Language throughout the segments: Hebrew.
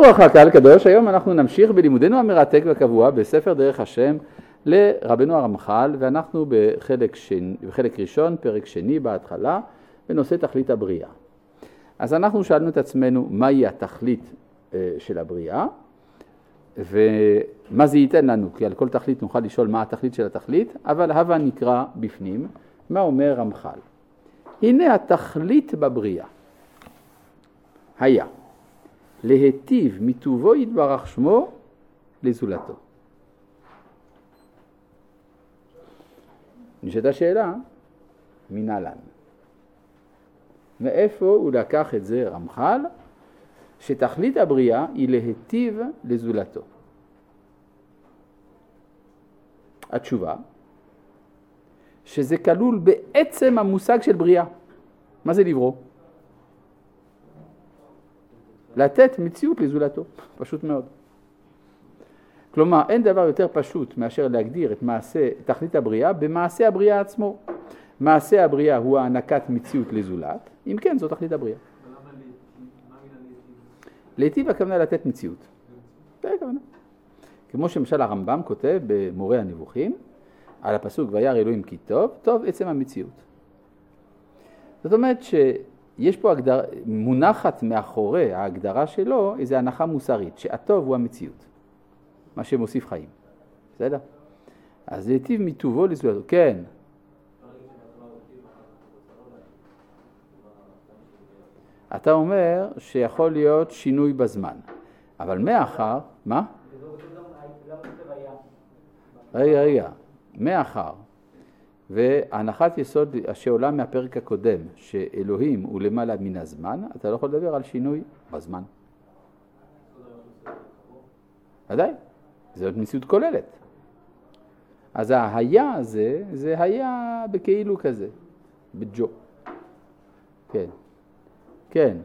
וברכה קהל קדוש, היום אנחנו נמשיך בלימודנו המרתק והקבוע בספר דרך השם לרבנו הרמח"ל, ואנחנו בחלק ראשון, פרק שני בהתחלה, בנושא תכלית הבריאה. אז אנחנו שאלנו את עצמנו מהי התכלית של הבריאה, ומה זה ייתן לנו, כי על כל תכלית נוכל לשאול מה התכלית של התכלית, אבל הווה נקרא בפנים, מה אומר רמח"ל. הנה התכלית בבריאה, היה להיטיב מטובו יתברך שמו לזולתו. נשאלת השאלה, מנהלן. מאיפה הוא לקח את זה רמח"ל? שתכלית הבריאה היא להיטיב לזולתו. התשובה, שזה כלול בעצם המושג של בריאה. מה זה לברוא? לתת מציאות לזולתו, פשוט מאוד. כלומר, אין דבר יותר פשוט מאשר להגדיר את תכלית הבריאה במעשה הבריאה עצמו. מעשה הבריאה הוא הענקת מציאות לזולת, אם כן, זו תכלית הבריאה. להיטיב הכוונה לתת מציאות. זה הכוונה. כמו שמשל הרמב"ם כותב במורה הנבוכים, על הפסוק וירא אלוהים כי טוב, טוב עצם המציאות. זאת אומרת שיש פה מונחת מאחורי ההגדרה שלו איזו הנחה מוסרית, שהטוב הוא המציאות, מה שמוסיף חיים. בסדר? אז להיטיב מטובו לזולתו. כן. אתה אומר שיכול להיות שינוי בזמן, אבל מאחר, מה? רגע, מאחר, והנחת יסוד שעולה מהפרק הקודם, שאלוהים הוא למעלה מן הזמן, אתה לא יכול לדבר על שינוי בזמן. ודאי, זאת מציאות כוללת. אז היה הזה, זה היה בכאילו כזה, בג'ו. כן. כן.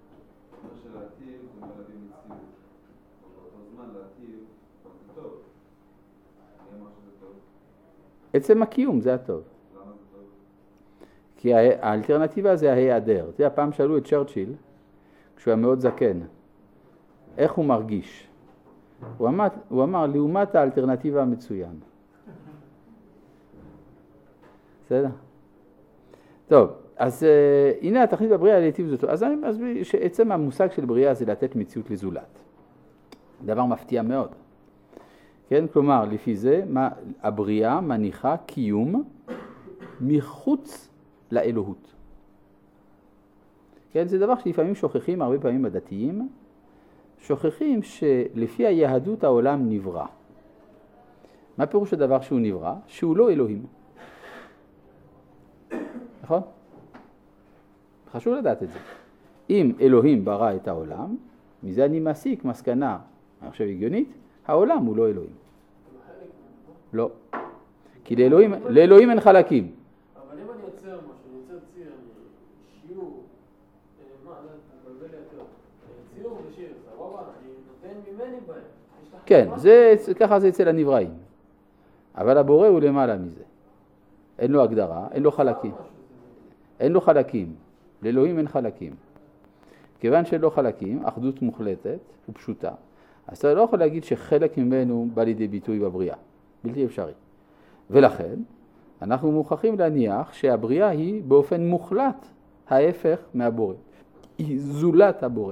עצם הקיום זה הטוב. למה זה טוב? כי האלטרנטיבה זה ההיעדר. אתה יודע, פעם שאלו את צ'רצ'יל, כשהוא היה מאוד זקן, איך הוא מרגיש? הוא אמר, לעומת האלטרנטיבה המצוין. בסדר? טוב, אז הנה התכלית בבריאה להיטיב זאת. אז אני מסביר שעצם המושג של בריאה זה לתת מציאות לזולת. דבר מפתיע מאוד. כן, כלומר, לפי זה, הבריאה מניחה קיום מחוץ לאלוהות. כן, זה דבר שלפעמים שוכחים, הרבה פעמים הדתיים, שוכחים שלפי היהדות העולם נברא. מה פירוש הדבר שהוא נברא? שהוא לא אלוהים. נכון? חשוב לדעת את זה. אם אלוהים ברא את העולם, מזה אני מסיק מסקנה, אני חושב הגיונית, העולם הוא לא אלוהים. לא. כי לאלוהים אין חלקים. אבל אם אני יוצר משהו, אני יוצר ציר, שיעור, ציור ושיר, סבבה, אני נותן ממני בהם. כן, ככה זה אצל הנבראים. אבל הבורא הוא למעלה מזה. אין לו הגדרה, אין לו חלקים. אין לו חלקים. לאלוהים אין חלקים. כיוון שאין לו חלקים, אחדות מוחלטת ופשוטה. אז אתה לא יכול להגיד שחלק ממנו בא לידי ביטוי בבריאה. בלתי אפשרי. ולכן, אנחנו מוכרחים להניח שהבריאה היא באופן מוחלט ההפך מהבורא. היא זולת הבורא.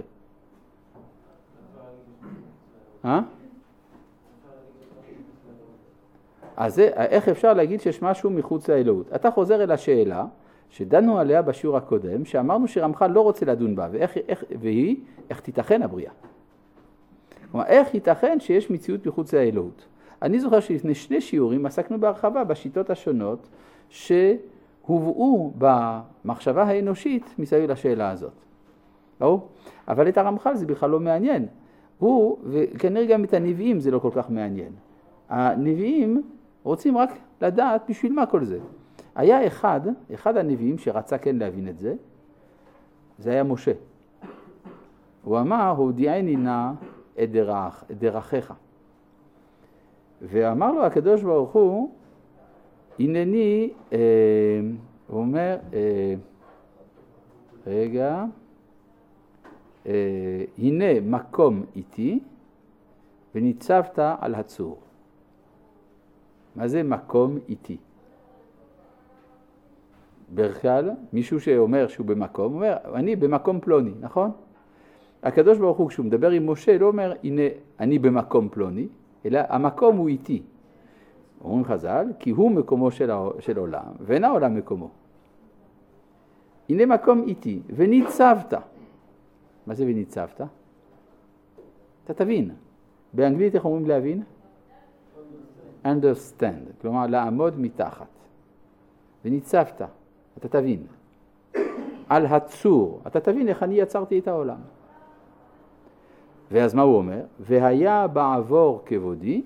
אז איך אפשר להגיד שיש משהו מחוץ לאלוהות? אתה חוזר אל השאלה שדנו עליה בשיעור הקודם, שאמרנו שרמח"ל לא רוצה לדון בה, והיא, איך תיתכן הבריאה? כלומר, איך ייתכן שיש מציאות מחוץ לאלוהות? אני זוכר שלפני 2 שיעורים עסקנו בהרחבה בשיטות השונות שהובאו במחשבה האנושית מסביב לשאלה הזאת. ברור? אבל את הרמח"ל זה בכלל לא מעניין. וכנראה גם את הנביאים זה לא כל כך מעניין. הנביאים רוצים רק לדעת בשביל מה כל זה. היה אחד הנביאים שרצה כן להבין את זה, זה היה משה. הוא אמר, הודיעני נא את דרכיך. ואמר לו הקדוש ברוך הוא, הנני, הוא אומר, רגע, הנה מקום איתי וניצבת על הצור. מה זה מקום איתי? בדרך כלל מישהו שאומר שהוא במקום, אומר אני במקום פלוני, נכון? הקדוש ברוך הוא כשהוא מדבר עם משה לא אומר הנה אני במקום פלוני, אלא המקום הוא איתי. אומרים חז"ל, כי הוא מקומו של עולם, ואין העולם מקומו. הנה מקום איתי, וניצבת. מה זה וניצבת? אתה תבין. באנגלית איך אומרים להבין? understand, כלומר לעמוד מתחת. וניצבת, אתה תבין. על הצור, אתה תבין איך אני יצרתי את העולם. ואז מה הוא אומר? והיה בעבור כבודי,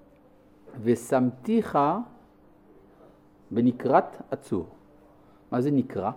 ושמתיך בנקרת הצור. מה זה נקרה?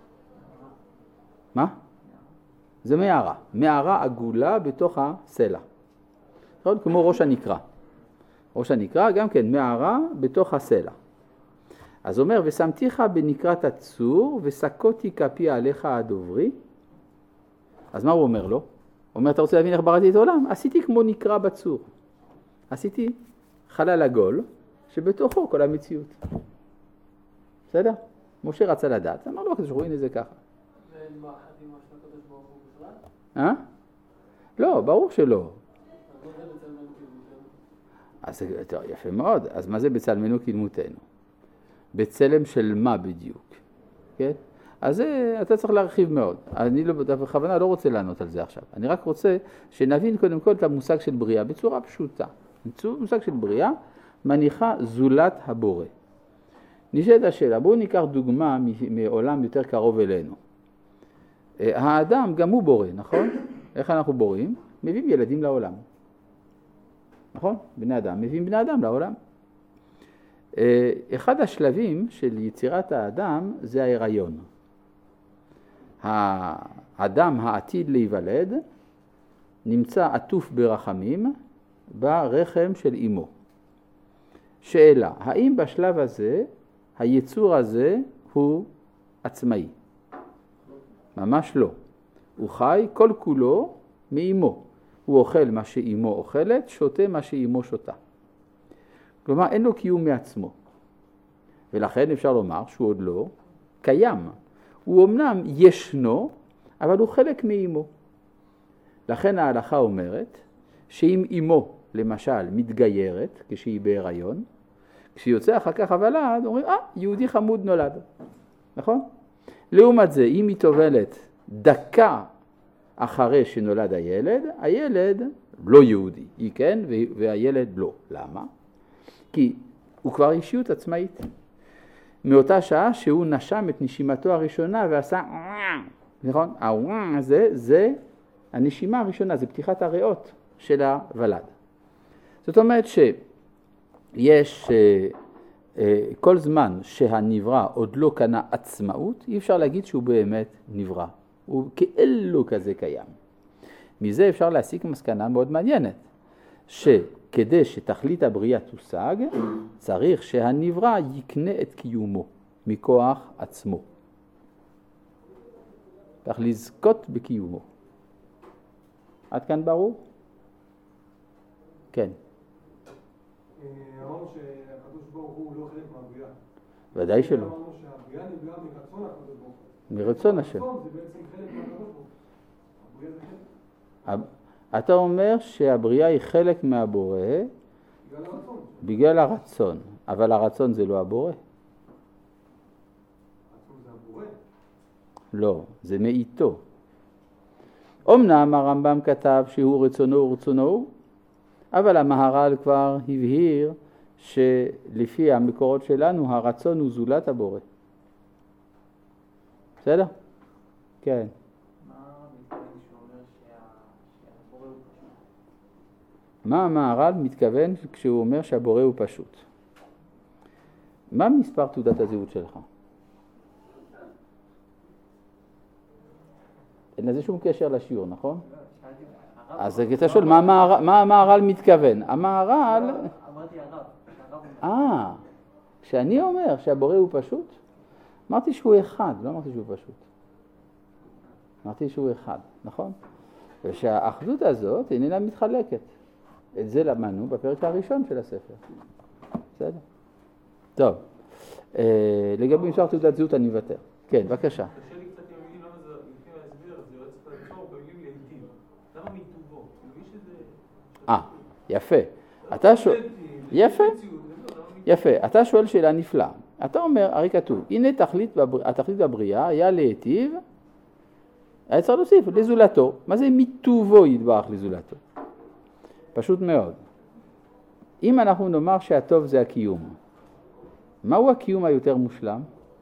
מה? זה מערה. מערה עגולה בתוך הסלע. כמו ראש הנקרה. ראש הנקרה גם כן מערה בתוך הסלע. אז אומר, ושמתיך בנקרת הצור, וסקותי כפי עליך הדוברי. אז מה הוא אומר לו? הוא אומר, אתה רוצה להבין איך בראתי את העולם? עשיתי כמו נקרה בצור. עשיתי חלל עגול, שבתוכו כל המציאות. בסדר? משה רצה לדעת, אמר לו, הקדוש ברוך הוא, הנה זה ככה. ואין מה אחת עם מה של הקדוש ברוך הוא בכלל? לא, ברור שלא. אז לא זה בצלמנו כדמותנו. אז יפה מאוד. אז מה זה בצלמנו כדמותנו? בצלם של מה בדיוק? כן? אז אתה צריך להרחיב מאוד. אני בכוונה לא רוצה לענות על זה עכשיו. אני רק רוצה שנבין קודם כל את המושג של בריאה בצורה פשוטה. מושג של בריאה מניחה זולת הבורא. נשאלת השאלה, בואו ניקח דוגמה מעולם יותר קרוב אלינו. האדם גם הוא בורא, נכון? איך אנחנו בוראים? מביאים ילדים לעולם. נכון? בני אדם מביאים בני אדם לעולם. אחד השלבים של יצירת האדם זה ההיריון. האדם העתיד להיוולד נמצא עטוף ברחמים ברחם של אמו. שאלה, האם בשלב הזה היצור הזה הוא עצמאי? ממש לא. הוא חי כל כולו מאמו. הוא אוכל מה שאמו אוכלת, שותה מה שאמו שותה. כלומר, אין לו קיום מעצמו. ולכן אפשר לומר שהוא עוד לא קיים. הוא אמנם ישנו, אבל הוא חלק מאמו. לכן ההלכה אומרת שאם אמו, למשל, מתגיירת, כשהיא בהיריון, כשיוצא אחר כך הוולד, אומרים, יהודי חמוד נולד. נכון? לעומת זה, אם היא טובלת דקה אחרי שנולד הילד, הילד לא יהודי. היא כן, והילד לא. למה? כי הוא כבר אישיות עצמאית. מאותה שעה שהוא נשם את נשימתו הראשונה ועשה נכון? הזה זה הנשימה הראשונה, זה פתיחת הריאות של הוולד. זאת אומרת שיש כל זמן שהנברא עוד לא קנה עצמאות, אי אפשר להגיד שהוא באמת נברא. הוא כאלו כזה קיים. מזה אפשר להסיק מסקנה מאוד מעניינת, שכדי שתכלית הבריאה תושג, צריך שהנברא יקנה את קיומו מכוח עצמו. צריך לזכות בקיומו. עד כאן ברור? כן. אמרנו שהקדוש ברוך הוא לא חלק מהבריאה. ודאי שלא. אמרנו שהבריאה נבראה מרצון הקדוש ברוך הוא. מרצון השם. הרצון זה בעצם חלק מהקדוש ברוך הוא. הבריאה זה חלק. אתה אומר שהבריאה היא חלק מהבורא בגלל הרצון. בגלל הרצון, אבל הרצון זה לא הבורא. הרצון זה הבורא. לא, זה מאיתו. אמנם הרמב"ם כתב שהוא רצונו ורצונו, אבל המהר"ל כבר הבהיר שלפי המקורות שלנו הרצון הוא זולת הבורא. בסדר? כן. מה המהר"ל מתכוון כשהוא אומר שהבורא הוא פשוט? מה מספר תעודת הזהות שלך? אין לזה שום קשר לשיעור, נכון? אז אתה שואל, מה המהר"ל מתכוון? המהר"ל... אמרתי הרב. כשאני אומר שהבורא הוא פשוט, אמרתי שהוא אחד, לא אמרתי שהוא פשוט. אמרתי שהוא אחד, נכון? ושהאחדות הזאת איננה מתחלקת. את זה למדנו בפרק הראשון של הספר. בסדר? טוב. לגבי מספר תעודת זהות אני מוותר. כן, בבקשה. קשה לי קצת עם המילים, למה זה, לפי ההסבר, זה יועץ לעצור במילים לעתים. למה מטובו? אני מבין שזה... יפה. אתה שואל... יפה. אתה שואל שאלה נפלאה. אתה אומר, הרי כתוב, הנה התכלית בבריאה היה להיטיב, היה צריך להוסיף לזולתו. מה זה מטובו יתברך לזולתו? פשוט מאוד. אם אנחנו נאמר שהטוב זה הקיום, מהו הקיום היותר מושלם?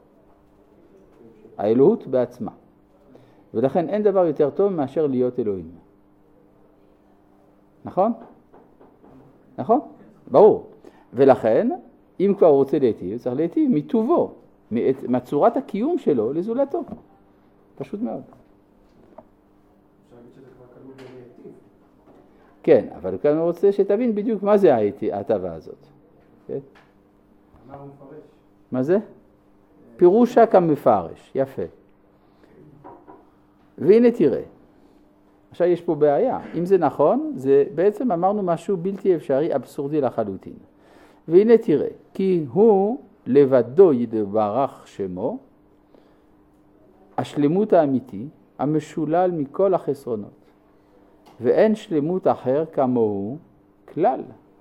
האלוהות בעצמה. ולכן אין דבר יותר טוב מאשר להיות אלוהים. נכון? נכון? ברור. ולכן, אם כבר הוא רוצה להיטיב, צריך להיטיב מטובו, מצורת הקיום שלו לזולתו. פשוט מאוד. אפשר להגיד שזה כבר כלול בלהיטיב. כן, אבל כאן הוא רוצה שתבין בדיוק מה זה ההטבה הזאת. כן? מה הוא מפרש? מה זה? פירושה כמפרש, יפה. והנה תראה. עכשיו יש פה בעיה. אם זה נכון, זה בעצם אמרנו משהו בלתי אפשרי, אבסורדי לחלוטין. והנה תראה, כי הוא לבדו יתברך שמו, השלמות האמיתי, המשולל מכל החסרונות. ואין שלמות אחר כמוהו כלל.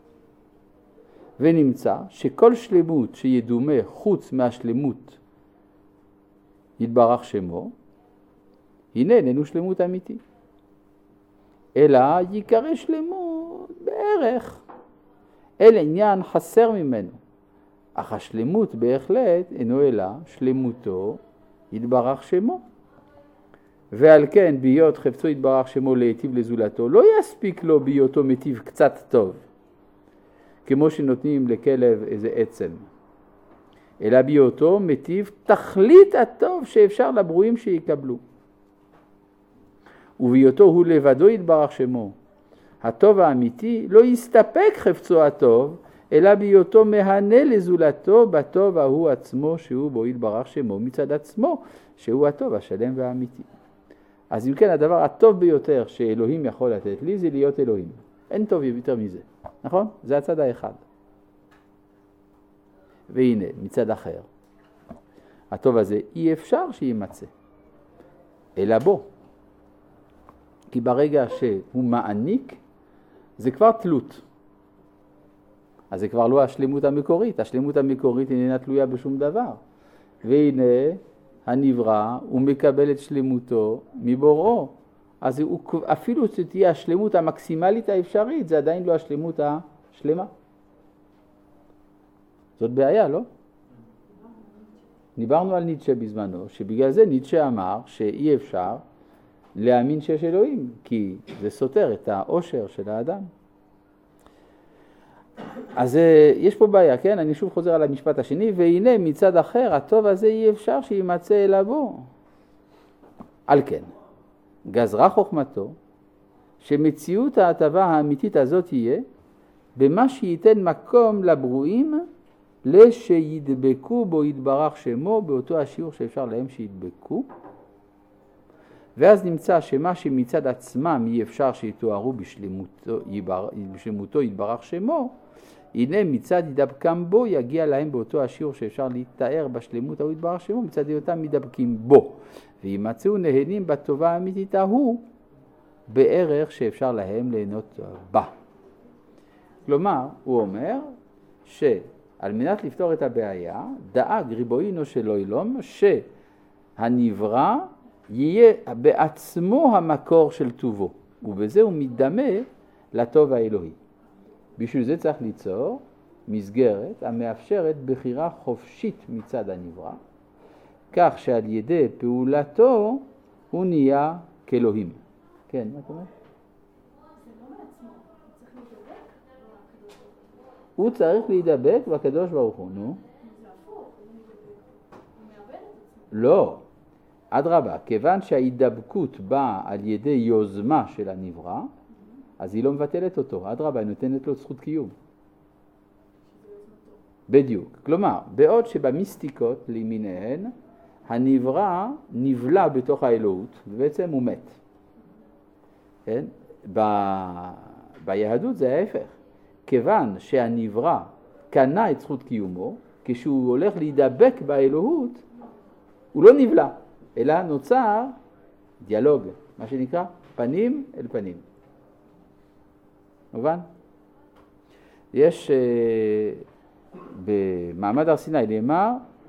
ונמצא שכל שלמות שידומה חוץ מהשלמות יתברך שמו, הנה איננו שלמות אמיתי. אלא יקרא שלמות בערך. אל עניין חסר ממנו. אך השלמות בהחלט אינו אלא שלמותו יתברך שמו. ועל כן בהיות חפצו יתברך שמו להיטיב לזולתו, לא יספיק לו בהיותו מטיב קצת טוב, כמו שנותנים לכלב איזה עצם, אלא בהיותו מטיב תכלית הטוב שאפשר לברואים שיקבלו. ובהיותו הוא לבדו יתברך שמו, הטוב האמיתי, לא יסתפק חפצו הטוב, אלא בהיותו מהנה לזולתו בטוב ההוא עצמו שהוא בו יתברך שמו מצד עצמו, שהוא הטוב השלם והאמיתי. אז אם כן, הדבר הטוב ביותר שאלוהים יכול לתת לי זה להיות אלוהים. אין טוב יותר מזה, נכון? זה הצד האחד. והנה, מצד אחר, הטוב הזה אי אפשר שימצא, אלא בו. כי ברגע שהוא מעניק, זה כבר תלות. אז זה כבר לא השלמות המקורית. השלמות המקורית איננה תלויה בשום דבר. והנה, הנברא, הוא מקבל את שלמותו מבוראו. אז הוא, אפילו שתהיה השלמות המקסימלית האפשרית, זה עדיין לא השלמות השלמה. זאת בעיה, לא? דיברנו על ניטשה בזמנו, שבגלל זה ניטשה אמר שאי אפשר להאמין שיש אלוהים, כי זה סותר את העושר של האדם. אז יש פה בעיה, כן? אני שוב חוזר על המשפט השני, והנה מצד אחר, הטוב הזה אי אפשר שימצא אלא בו. על כן, גזרה חוכמתו, שמציאות ההטבה האמיתית הזאת יהיה, במה שייתן מקום לברואים, לשידבקו בו יתברך שמו, באותו השיעור שאפשר להם שידבקו. ואז נמצא שמה שמצד עצמם אי אפשר שיתוארו בשלמותו יתברך שמו, הנה מצד ידבקם בו יגיע להם באותו השיעור שאפשר להתאר בשלמות ההוא יתברך שמו, מצד היותם מדבקים בו. וימצאו נהנים בטובה האמיתית ההוא, בערך שאפשר להם ליהנות בה. כלומר, הוא אומר שעל מנת לפתור את הבעיה, דאג ריבונו של עולם שהנברא יהיה בעצמו המקור של טובו, ובזה הוא מתדמה לטוב האלוהי. בשביל זה צריך ליצור מסגרת המאפשרת בחירה חופשית מצד הנברא, כך שעל ידי פעולתו הוא נהיה כאלוהים. כן, מה אתה אומר? הוא צריך להידבק בקדוש ברוך הוא, נו? לא. אדרבה, כיוון שההידבקות באה על ידי יוזמה של הנברא, אז היא לא מבטלת אותו. אדרבה, היא נותנת לו זכות קיום. בדיוק. כלומר, בעוד שבמיסטיקות למיניהן, הנברא נבלע בתוך האלוהות, ובעצם הוא מת. כן? ביהדות זה ההפך. כיוון שהנברא קנה את זכות קיומו, כשהוא הולך להידבק באלוהות, הוא לא נבלע, אלא נוצר דיאלוג, מה שנקרא פנים אל פנים. מובן? יש במעמד הר סיני נאמר,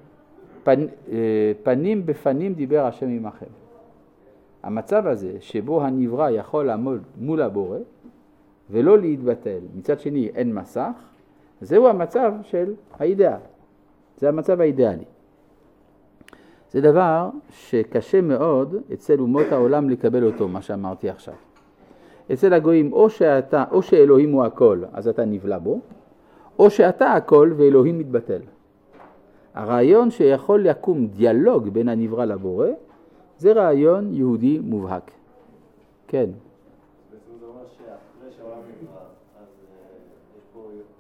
פנים בפנים דיבר השם עמכם. המצב הזה שבו הנברא יכול לעמוד מול הבורא ולא להתבטל, מצד שני אין מסך, זהו המצב של האידאל. זה המצב האידאלי. זה דבר שקשה מאוד אצל אומות העולם לקבל אותו, מה שאמרתי עכשיו. אצל הגויים או שאלוהים הוא הכל, אז אתה נבלע בו, או שאתה הכל ואלוהים מתבטל. הרעיון שיכול לקום דיאלוג בין הנברא לבורא, זה רעיון יהודי מובהק. כן. בעצם זה אומר שאחרי שהעולם נברא, אז יש פה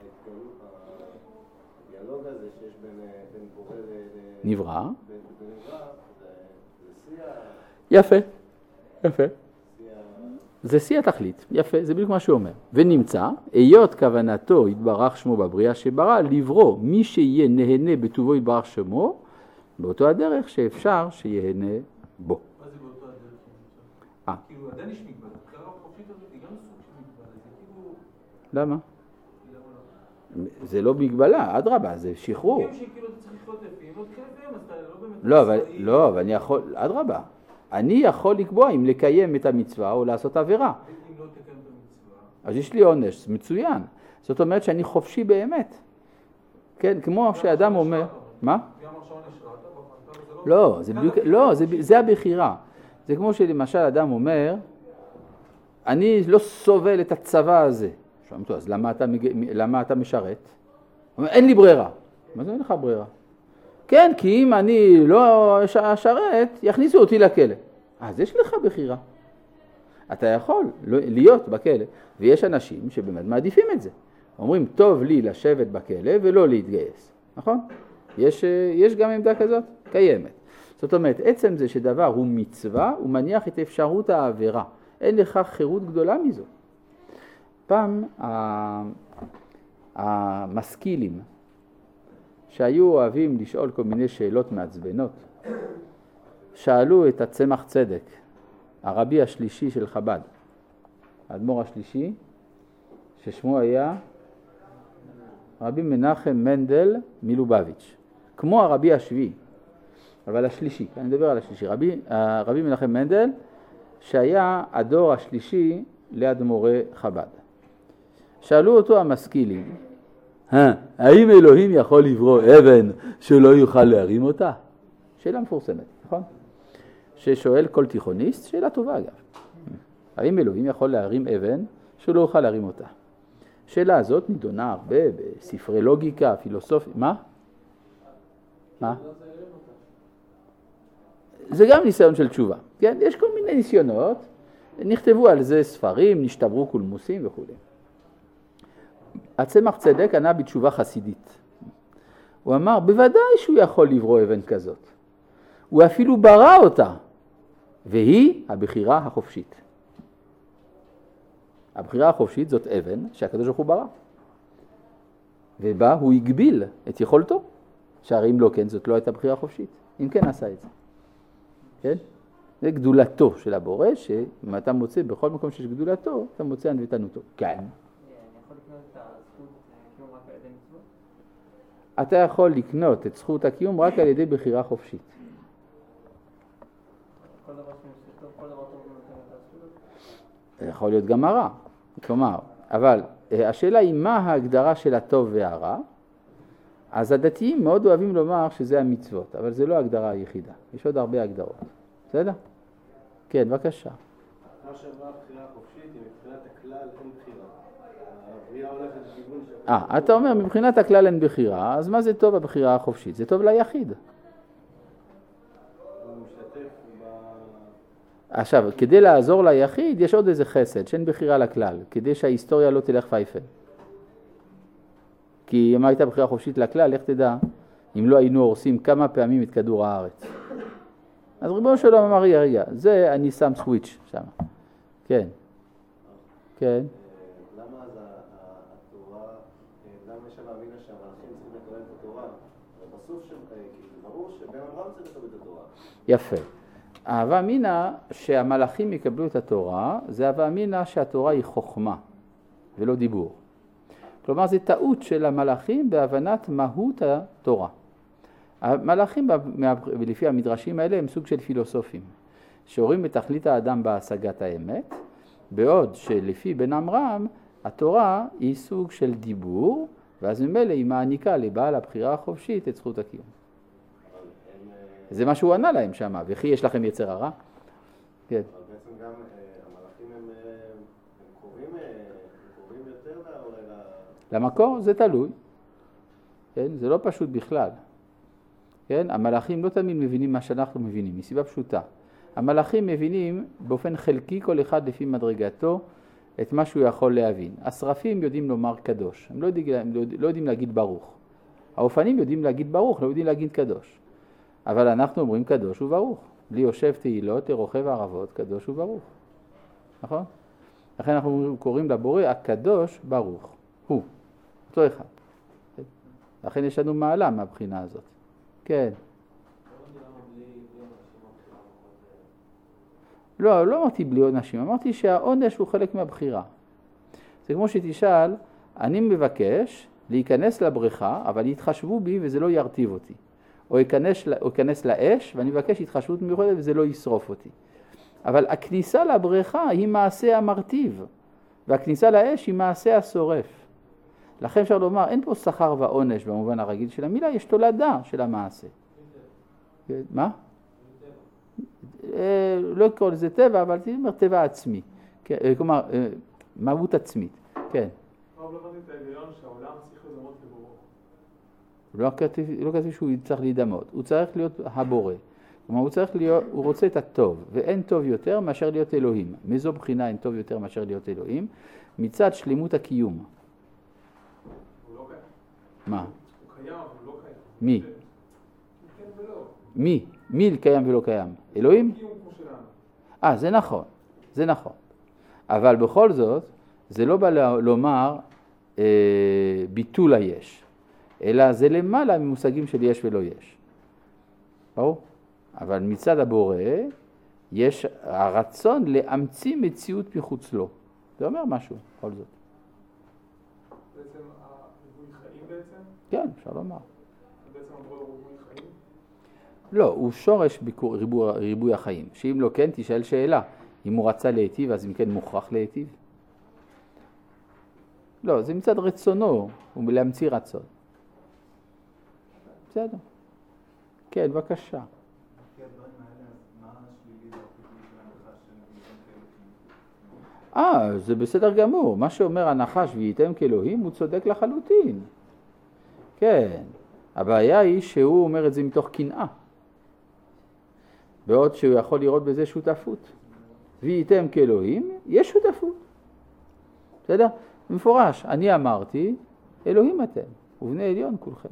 הדיאלוג הזה שיש בין בורא נברא. לנברא, זה שיא יפה, יפה. זה שיא התכלית, יפה, זה בדיוק מה שהוא אומר. ונמצא, היות כוונתו יתברך שמו בבריאה שברא, לברוא מי שיהיה נהנה בטובו יתברך שמו, באותו הדרך שאפשר שיהנה בו. מה זה באותו הדרך? כאילו עדיין יש מגבלה, הבחירה החופשית הזאת היא גם סוג של מגבלה, זה כאילו... למה? זה לא מגבלה, אדרבה, זה שחרור. כאילו שכאילו אתה צריך לחיות לפי, לא תקיים, אז אתה לא באמת... לא, אבל אני יכול, אדרבה. אני יכול לקבוע אם לקיים את המצווה או לעשות עבירה. אם לא תקיים את המצווה... אז יש לי עונש, מצוין. זאת אומרת שאני חופשי באמת. כן, כמו שאדם אומר... מה? גם עכשיו נשרת, לא, זה בדיוק, לא, זה הבחירה. זה כמו שלמשל אדם אומר, אני לא סובל את הצבא הזה. שואלים אותו, אז למה אתה משרת? הוא אומר, אין לי ברירה. מה זה אין לך ברירה? כן, כי אם אני לא אשרת, יכניסו אותי לכלא. אז יש לך בחירה. אתה יכול להיות בכלא, ויש אנשים שבאמת מעדיפים את זה. אומרים, טוב לי לשבת בכלא ולא להתגייס. נכון? יש גם עמדה כזאת? קיימת. זאת אומרת, עצם זה שדבר הוא מצווה, הוא מניח את אפשרות העבירה. אין לך חירות גדולה מזו. פעם המשכילים, שהיו אוהבים לשאול כל מיני שאלות מעצבנות, שאלו את הצמח צדק, הרבי השלישי של חב"ד, האדמו"ר השלישי, ששמו היה רבי מנחם מנדל מלובביץ', כמו הרבי השביעי, אבל השלישי, אני מדבר על השלישי, רבי מנחם מנדל, שהיה הדור השלישי לאדמו"רי חב"ד. שאלו אותו המשכילים, האם אלוהים יכול לברוא אבן שלא יוכל להרים אותה? שאלה מפורסמת, נכון? ששואל כל תיכוניסט, שאלה טובה אגב. האם אלוהים יכול להרים אבן שלא יוכל להרים אותה? שאלה הזאת נידונה הרבה בספרי לוגיקה, פילוסופיה, מה? מה? זה גם ניסיון של תשובה, כן? יש כל מיני ניסיונות, נכתבו על זה ספרים, נשתברו קולמוסים וכו'. הצמח צדק ענה בתשובה חסידית. הוא אמר, בוודאי שהוא יכול לברוא אבן כזאת. הוא אפילו ברא אותה, והיא הבחירה החופשית. הבחירה החופשית זאת אבן שהקדוש ברוך הוא ברא. ובה הוא הגביל את יכולתו, שהרי אם לא כן, זאת לא הייתה בחירה חופשית. אם כן עשה את זה. כן? זה גדולתו של הבורא, שאם אתה מוצא בכל מקום שיש גדולתו, אתה מוצא ענוותנותו. כן. אתה יכול לקנות את זכות הקיום רק על ידי בחירה חופשית. זה יכול להיות גם הרע, כלומר, אבל השאלה היא מה ההגדרה של הטוב והרע, אז הדתיים מאוד אוהבים לומר שזה המצוות, אבל זה לא ההגדרה היחידה, יש עוד הרבה הגדרות, בסדר? כן, בבקשה. מה שאמרה הבחירה החופשית, היא מבחינת הכלל אין בחירה. הבריאה הולכת לכיוון של... אתה אומר, מבחינת הכלל אין בחירה, אז מה זה טוב הבחירה החופשית? זה טוב ליחיד. עכשיו, כדי לעזור ליחיד, יש עוד איזה חסד, שאין בחירה לכלל, כדי שההיסטוריה לא תלך פייפן. כי אם הייתה בחירה חופשית לכלל, איך תדע, אם לא היינו הורסים כמה פעמים את כדור הארץ. אז ריבונו שלום אמר, רגע, זה אני שם סוויץ' שם. כן. כן. למה אז התורה, למה יש שם אמינה שהמלאכים צריכים לקבל את התורה? אבל בסוף ברור שבן אברהם צריך לקבל את התורה. יפה. ההווה אמינה שהמלאכים יקבלו את התורה, זה ההווה אמינה שהתורה היא חוכמה ולא דיבור. כלומר, זה טעות של המלאכים בהבנת מהות התורה. המלאכים, לפי המדרשים האלה, הם סוג של פילוסופים, שהורים את תכלית האדם בהשגת האמת, בעוד שלפי בן עמרם, התורה היא סוג של דיבור, ואז ממילא היא מעניקה לבעל הבחירה החופשית את זכות הקיום. זה מה שהוא ענה להם שם, וכי יש לכם יצר הרע? כן. אבל בעצם גם המלאכים הם קרובים יותר למקור זה תלוי. כן? זה לא פשוט בכלל. כן? המלאכים לא תמיד מבינים מה שאנחנו מבינים, מסיבה פשוטה. המלאכים מבינים באופן חלקי כל אחד לפי מדרגתו את מה שהוא יכול להבין. השרפים יודעים לומר קדוש, הם לא יודעים להגיד ברוך. האופנים יודעים להגיד ברוך, לא יודעים להגיד קדוש. אבל אנחנו אומרים קדוש וברוך. לי יושב תהילות, רוכב ערבות, קדוש וברוך. נכון? לכן אנחנו קוראים לבורא הקדוש ברוך. הוא. אותו אחד. לכן יש לנו מעלה מהבחינה הזאת. כן. לא אמרתי בלי עונשים, אמרתי שהעונש הוא חלק מהבחירה. זה כמו שתשאל, אני מבקש להיכנס לבריכה, אבל יתחשבו בי וזה לא ירטיב אותי. או ייכנס לאש, ואני מבקש התחשבות מיוחדת וזה לא ישרוף אותי. אבל הכניסה לבריכה היא מעשה המרטיב, והכניסה לאש היא מעשה השורף. לכן אפשר לומר, אין פה שכר ועונש במובן הרגיל של המילה, יש תולדה של המעשה. מה? לא יקרא לזה טבע, אבל זה אומר טבע עצמי. כלומר, מהות עצמית. כן. לא הבנתי את ההיגיון שהעולם צריך לדמות לבורו. לא כתוב שהוא צריך להידמות, הוא צריך להיות הבורא. כלומר, הוא רוצה את הטוב, ואין טוב יותר מאשר להיות אלוהים. מאיזו בחינה אין טוב יותר מאשר להיות אלוהים? מצד שלמות הקיום. הוא לא קיים. מה? הוא קיים, אבל הוא לא קיים. מי? הוא כן ולא. מי? מי קיים ולא קיים? אלוהים? קיום כמו שלנו. זה נכון, זה נכון. אבל בכל זאת, זה לא בא לומר ביטול היש, אלא זה למעלה ממושגים של יש ולא יש. ברור? אבל מצד הבורא יש הרצון להמציא מציאות מחוץ לו. זה אומר משהו, בכל זאת. בעצם הריבוי חיים בעצם? כן, אפשר לומר. בעצם הבורא הוא ריבוי חיים? לא, הוא שורש ריבוי החיים. שאם לא כן, תשאל שאלה. אם הוא רצה להיטיב, אז אם כן מוכרח להיטיב? לא, זה מצד רצונו, הוא להמציא רצון. בסדר. כן, בבקשה. זה בסדר גמור. מה שאומר הנחש וייתם כאלוהים, הוא צודק לחלוטין. כן. הבעיה היא שהוא אומר את זה מתוך קנאה. בעוד שהוא יכול לראות בזה שותפות. וייתם כאלוהים, יש שותפות. בסדר? במפורש, אני אמרתי, אלוהים אתם, ובני עליון כולכם.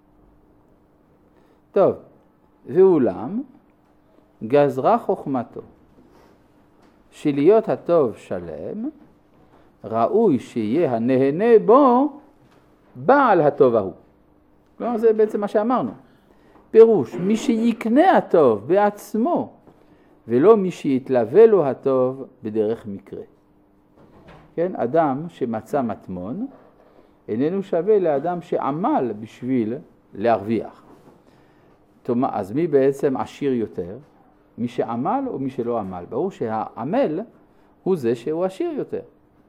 טוב, ואולם, גזרה חוכמתו, שלהיות הטוב שלם, ראוי שיהיה הנהנה בו בעל הטוב ההוא. כלומר, זה בעצם מה שאמרנו. פירוש, מי שיקנה הטוב בעצמו, ולא מי שיתלווה לו הטוב בדרך מקרה. כן, אדם שמצא מטמון, איננו שווה לאדם שעמל בשביל להרוויח. אז מי בעצם עשיר יותר? מי שעמל או מי שלא עמל? ברור שהעמל הוא זה שהוא עשיר יותר.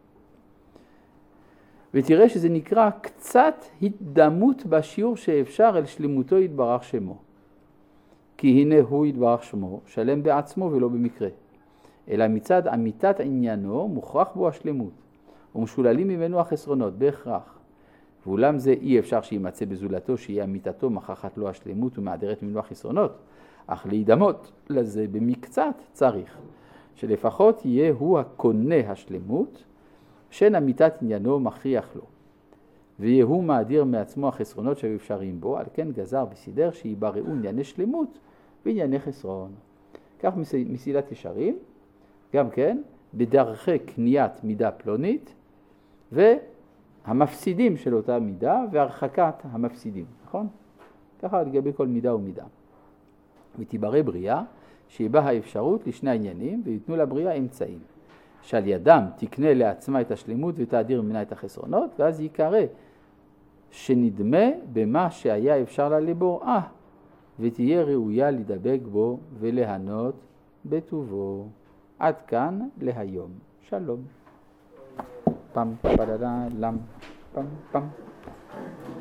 ותראה שזה נקרא קצת התדמות בשיעור שאפשר אל שלמותו יתברך שמו. כי הנה הוא יתברך שמו, שלם בעצמו ולא במקרה. אלא מצד אמיתת עניינו מוכרח בו השלמות, ומשוללים ממנו החסרונות, בהכרח. ואולם זה אי אפשר שימצא בזולתו, שיהיה אמיתתו מכחת לו השלמות ומעדרת ממנו החסרונות, אך להידמות לזה במקצת צריך, שלפחות יהיה הוא הקונה השלמות, שאין אמיתת עניינו מכריח לו, ויהיה הוא מעדיר מעצמו החסרונות שהיו אפשריים בו, על כן גזר וסידר שיבראו ענייני שלמות וענייני חסרון. כך מסילת ישרים, גם כן, בדרכי קניית מידה פלונית, והמפסידים של אותה מידה והרחקת המפסידים, נכון? ככה לגבי כל מידה ומידה. ותיברא בריאה שיבה האפשרות לשני העניינים ויתנו לבריאה אמצעים. שעל ידם תקנה לעצמה את השלמות ותאדיר ממנה את החסרונות, ואז יקרא שנדמה במה שהיה אפשר לה לבוראה, ותהיה ראויה לדבק בו ולהנות בטובו. עד כאן להיום. שלום. פם פדדה לם פם פם